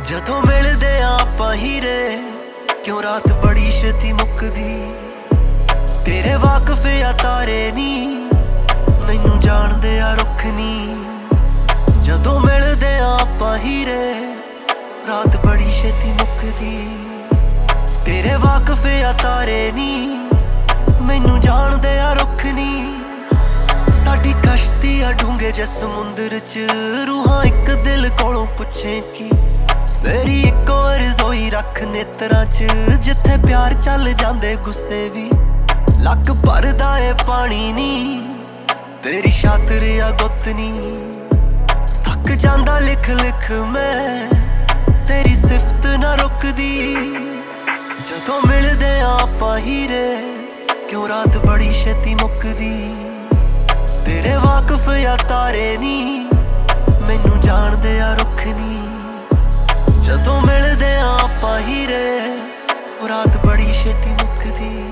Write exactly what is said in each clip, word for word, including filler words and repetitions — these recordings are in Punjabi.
ਜਦੋਂ ਮਿਲਦੇ ਆਪਾਂ ਹੀਰੇ ਕਿਉਂ ਰਾਤ ਬੜੀ ਛੇਤੀ ਮੁੱਕਦੀ। ਤੇਰੇ ਵਾਕਫ ਆ ਤਾਰੇ ਨੀ ਮੈਨੂੰ ਜਾਣਦੇ ਆ ਰੁੱਖ ਨੀ। ਜਦੋਂ ਮਿਲਦੇ ਆਪਾਂ ਹੀਰੇ ਰਾਤ ਬੜੀ ਛੇਤੀ ਮੁੱਕਦੀ। ਤੇਰੇ ਵਾਕਫ ਆ ਤਾਰੇ ਨੀ ਮੈਨੂੰ ਜਾਣਦੇ ਆ ਰੁੱਖ ਨੀ। ਸਾਡੀ ਕਸ਼ਤੀ ਆ ਡੂੰਘੇ ਜੇ ਸਮੁੰਦਰ ਚ ਰੂਹਾਂ ਇੱਕ ਦਿਲ ਕੋਲੋਂ ਪੁੱਛੇ ਕੀ। ਮੇਰੀ ਇੱਕੋ ਰਜ਼ੋਈ ਰੱਖ ਨੇਤਰਾਂ ਚ ਜਿੱਥੇ ਪਿਆਰ ਚੱਲ ਜਾਂਦੇ ਗੁੱਸੇ ਵੀ। ਲੱਕ ਭਰਦਾ ਏ ਪਾਣੀ ਨੀ ਤੇਰੀ ਸ਼ਾਤਰ ਆ ਗੁੱਤ ਨੀ। ਥੱਕ ਜਾਂਦਾ ਲਿਖ ਲਿਖ ਮੈਂ ਤੇਰੀ ਸਿਫਤ ਨਾ ਰੁਕਦੀ। ਜਦੋਂ ਮਿਲਦੇ ਆ ਆਪਾਂ ਹੀਰੇ ਕਿਉਂ ਰਾਤ ਬੜੀ ਛੇਤੀ ਮੁੱਕਦੀ। ਤੇਰੇ ਵਾਕਫ ਆ ਤਾਰੇ ਨੀ ਮੈਨੂੰ ਜਾਣਦੇ ਆ ਰੁੱਖ ਨੀ। ਜਦੋਂ ਮਿਲਦੇ ਆ ਆਪਾਂ ਹੀਰੇ ਰਾਤ ਬੜੀ ਛੇਤੀ ਮੁੱਕਦੀ।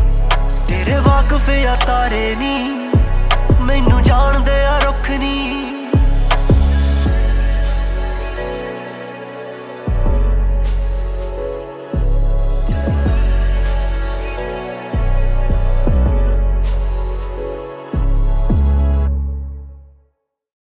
ਤੇਰੇ ਵਾਕਫ ਆ ਤਾਰੇ ਨੀ ਮੈਨੂੰ ਜਾਣਦੇ ਆ ਰੁੱਖ ਨੀ।